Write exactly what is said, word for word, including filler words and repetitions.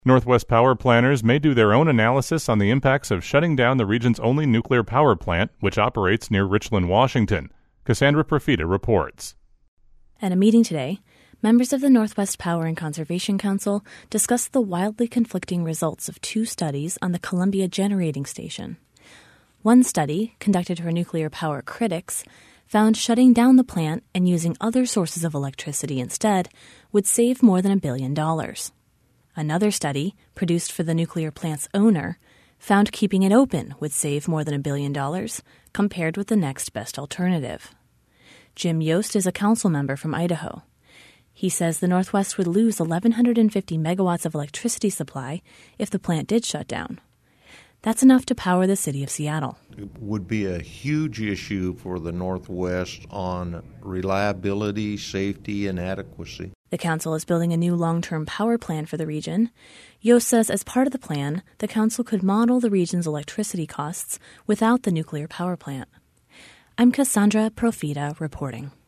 Northwest Power planners may do their own analysis on the impacts of shutting down the region's only nuclear power plant, which operates near Richland, Washington. Cassandra Profita reports. At a meeting today, members of the Northwest Power and Conservation Council discussed the wildly conflicting results of two studies on the Columbia Generating Station. One study, conducted for nuclear power critics, found shutting down the plant and using other sources of electricity instead would save more than a billion dollars. Another study, produced for the nuclear plant's owner, found keeping it open would save more than a billion dollars compared with the next best alternative. Jim Yost is a council member from Idaho. He says the Northwest would lose eleven fifty megawatts of electricity supply if the plant did shut down. That's enough to power the city of Seattle. It would be a huge issue for the Northwest on reliability, safety, and adequacy. The council is building a new long-term power plan for the region. Yost says as part of the plan, the council could model the region's electricity costs without the nuclear power plant. I'm Cassandra Profita reporting.